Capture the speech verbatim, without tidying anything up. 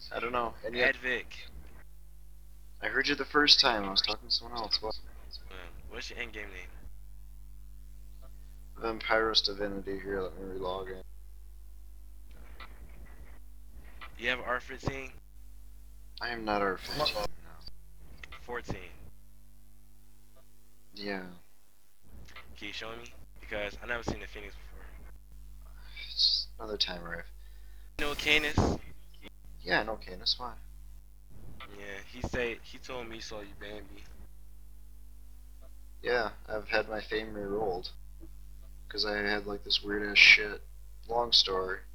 I don't know. And yet, Advic. I heard you the first time. I was talking to someone else. What? Uh, what's your endgame name? Vampyrus Divinity. Here, let me relog in. You have R fifteen? I am not R fifteen now. fourteen. Yeah. Can you show me? Because I never seen the Phoenix before. It's another time, Riff. You know Canis? Yeah, no, okay, that's fine. Yeah, he said he told me he saw you Bambi. Yeah, I've had my fame re-rolled. Because I had like this weird ass shit. Long story.